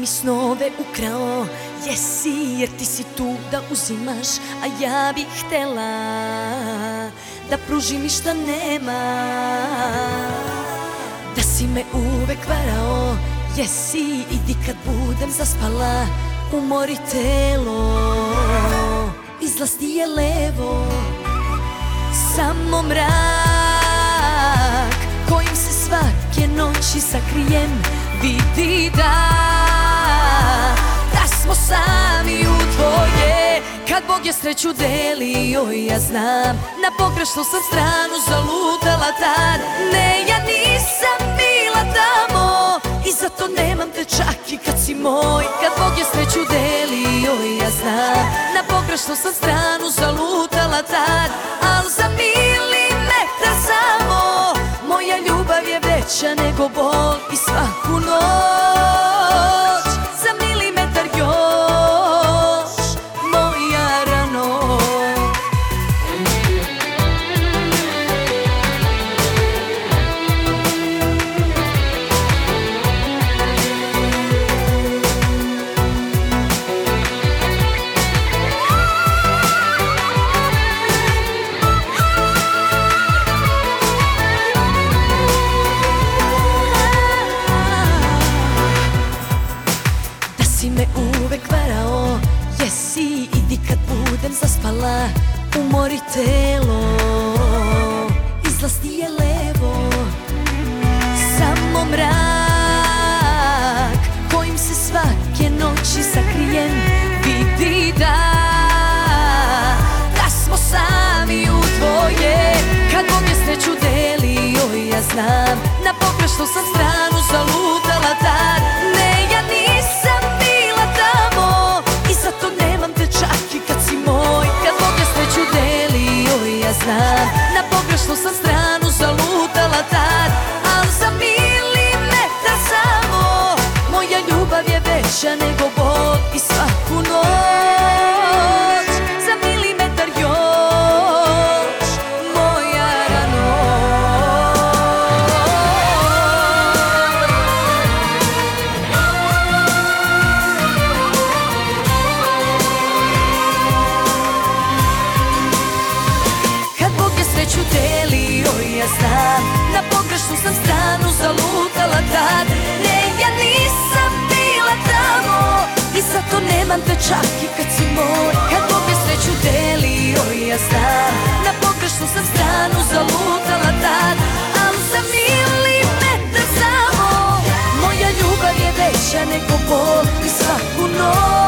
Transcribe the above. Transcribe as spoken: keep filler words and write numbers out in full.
snove ukrao, jesi, jer ti si tu da uzimaš, a ja bih htela da pružim i šta nema. Da si me uvek varao, jesi, idi kad budem zaspala, umori telo, izlaz ti je levo, samo mrak kojim se svake noći sakrijem, vidi da da smo sami u dvoje. Kad Bog je sreću delio, ja znam, na pogrešnu sam stranu zalutala tad. Ne, ja nisam bila tamo i zato nemam te čak i kad si moj. Kad Bog je sreću delio, ja znam, na pogrešnu sam stranu zalutala tad. Al za milimetar samo moja ljubav je veća nego bol i svaku noć. Za milimetar još moja rano. Si me uvek varao, jesi, idi kad budem zaspala, umori telo, izlaz ti je levo, samo mrak kojim se svake noći sakrijem, vidi da da smo sami u dvoje. Kad Bog je sreću delio, ja znam, na pogrešnu sam stranu zalutala tad. Ne, ja nisam bila tamo i zato nemam te čak i kad si moj. Kad Bog je sreću delio, ja znam, na pogrešnu sam stranu zalutala tad. Al za milimetar samo moja ljubav je veća nego bol i svaku noć. Za milimetar još moja rano. Kad Bog je sreću delio, ja znam, na pogrešnu sam stranu zalutala tad. Ne, ja nisam bila tamo i zato nemam te čak i kad si moj. Kad Bog je sreću delio, ja znam, na pogrešnu sam stranu zalutala tad. Al za milimetar samo moja ljubav je veća nego bol i svaku noć.